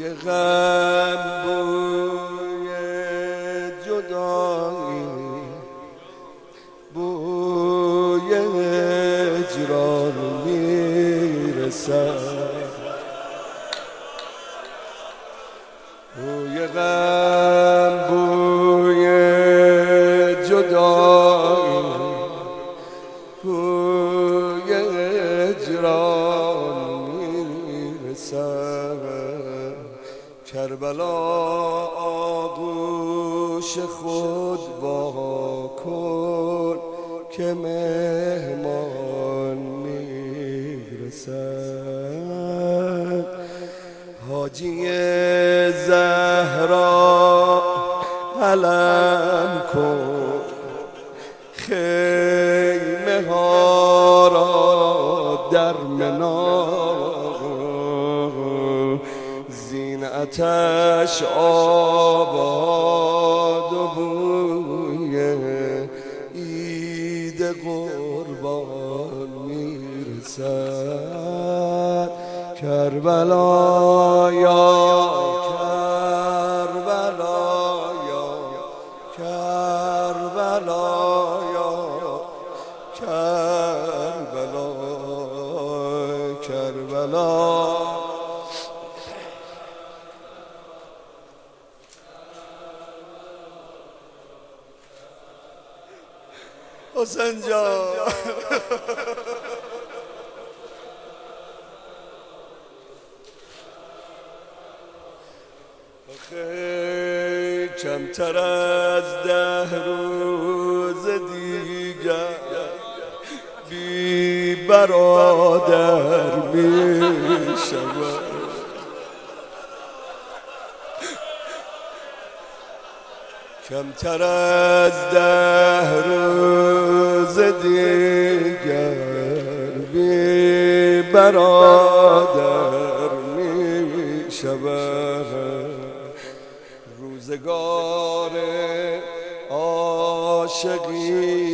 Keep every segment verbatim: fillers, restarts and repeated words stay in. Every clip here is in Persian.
بوی غم بوی جدایی بوی هجران میرسد بوی غم بوی جدایی بوی هجران میرسد کربلا آغوش خود وا کن که مهمان میرسد حاجی زهرا علم کن خیمه ها را در منا زینتش آباد و بوی عید قربان میرسد کربلا یا کربلا یا کربلا یا کربلا کربلا حسین جان آخه کمتر از ده روز دیگر بی برادر می شود کمتر از ده روز دیگر بی برادر می شود روزگار عاشقی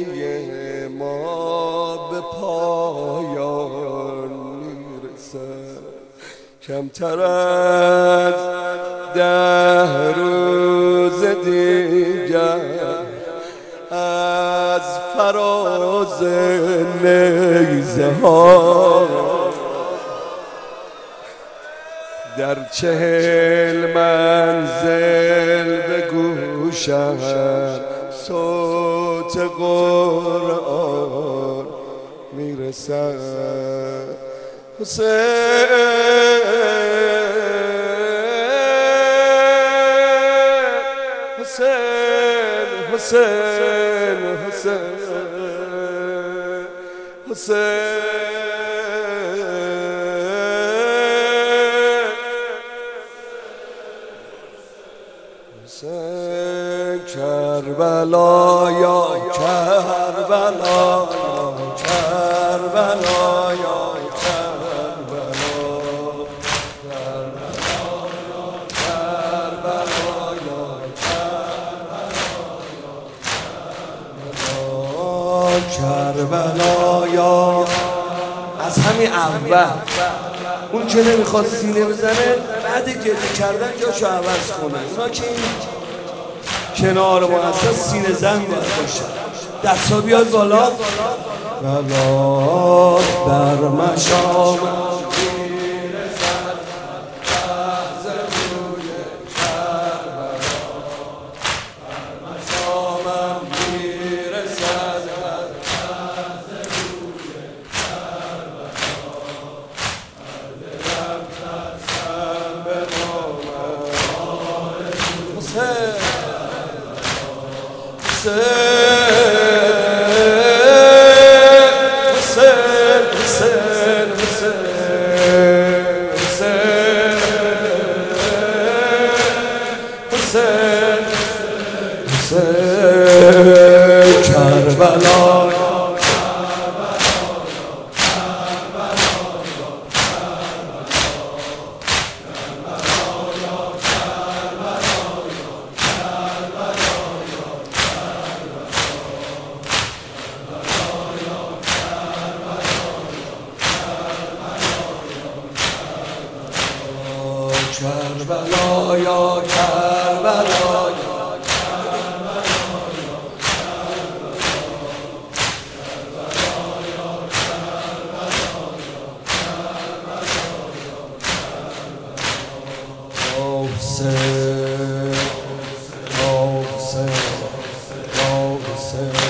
ما به پایان میرسد کمتر از ده روز دیگر از فراز نیزه ها در چهل منزل به گوشم صوت قرآن میرسد حسین حسین حسین حسین حسین حسین کربلا یا کربلا یا کربلا یا کربلا یا از همین اول اون که نمیخواد سینه بزنه بعد گریه کردن جاشو عوض کنه اونا که این کنار ما اصلا سینه زن باید باشه دستا بیاد بالا بلا بر مشام کربلا کربلا یا کربلا حسین حسین حسین